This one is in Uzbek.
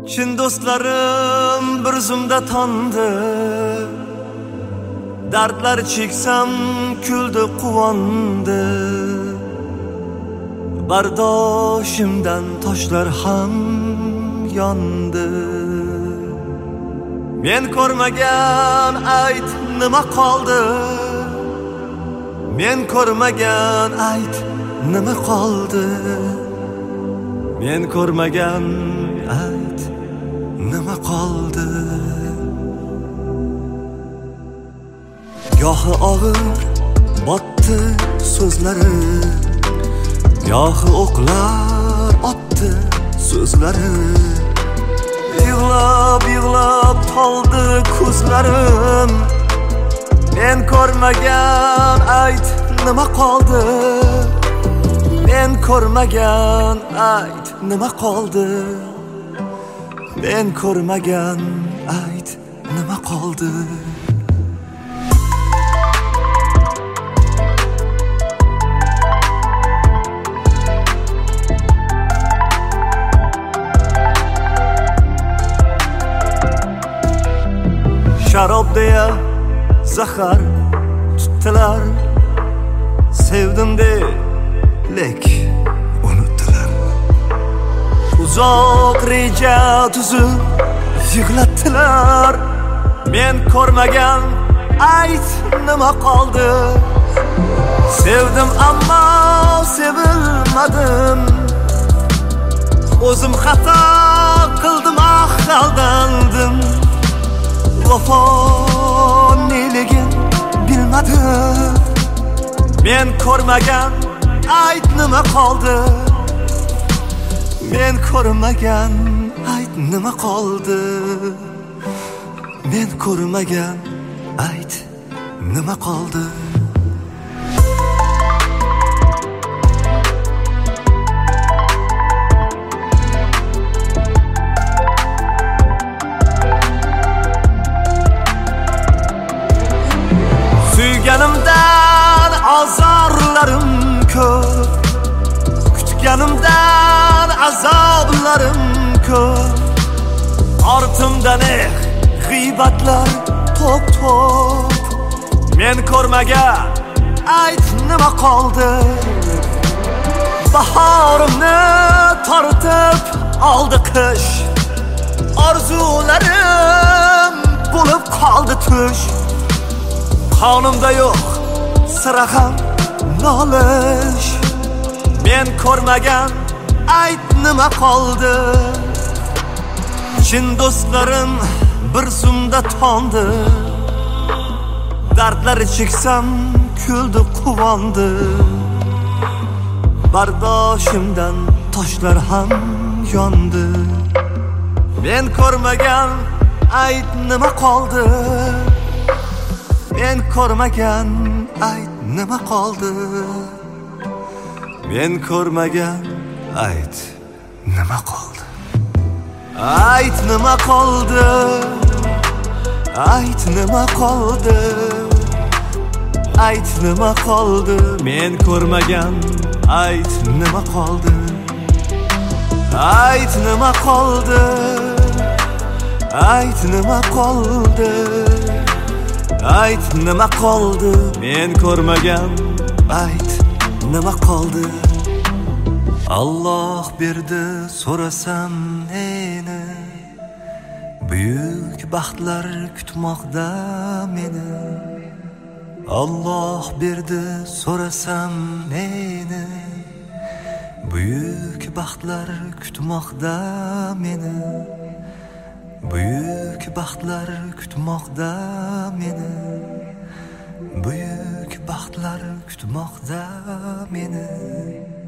Chin do'stlarim bir zumda tondi. Dardlar cheksam kuldi quvondi. Bardoshimdan toshlar ham yondi. Men ko'rmagan ayt nima qoldi? Men ko'rmagan ayt nima qoldi? Men ko'rmagan ayt nima qoldi? Gohi og'ir botdi so'zlari, gohi o'qlar otdi so'zlari. Yig'lab toldi ko'zlarim. Men ko'rmagan ayt nima qoldi? Men ko'rmagan ayt nima qoldi? Men ko'rmagan ayt nima qoldi? Sharob deya zahar tutdilar, sevdim de lek unutdilar. Uzoq reja tuzib yig'latdilar. Men ko'rmagan ayt nima qoldi? Sevdim ammo sevilmadim. O'zim xato qildim, aldandim. Vafo neligin bilmadim. Men ko'rmagan ayt nima qoldi? Men ko'rmagan ayt nima qoldi? Men ko'rmagan ayt nima qoldi? Suyganimdan azorlarim ko'p, kutganimdan azoblarim ko'p. Ortimdan g'iybatlar to'p. Men ko'rmagan ayt nima qoldi? Bahorimni tortib oldi qish. Orzularim bo'lib qoldi tush. Qonimda yo'q sira ham nolish. Men ko'rmagan ayt nima qoldi? Chin do'stlarim bir zumda tondi. Dardlar cheksam kuldi quvondi. Bardoshimdan toshlar ham yondi. Men ko'rmagan ayt nima qoldi? Men ko'rmagan ayt nima qoldi? Men ko'rmagan ayt nima qoldi? Ayt nima qoldi? Ayt nima qoldi? Ayt nima qoldi? Men ko'rmagan ayt nima qoldi? Ayt nima qoldi? Ayt nima qoldi? Ayt nima qoldi? Men ko'rmagan ayt nima qoldi? Alloh berdi so'rasam neni, buyuk baxtlar kutmoqda meni. Alloh berdi so'rasam neni, buyuk baxtlar kutmoqda meni. Buyuk baxtlar kutmoqda meni. Buyuk baxtlar kutmoqda meni.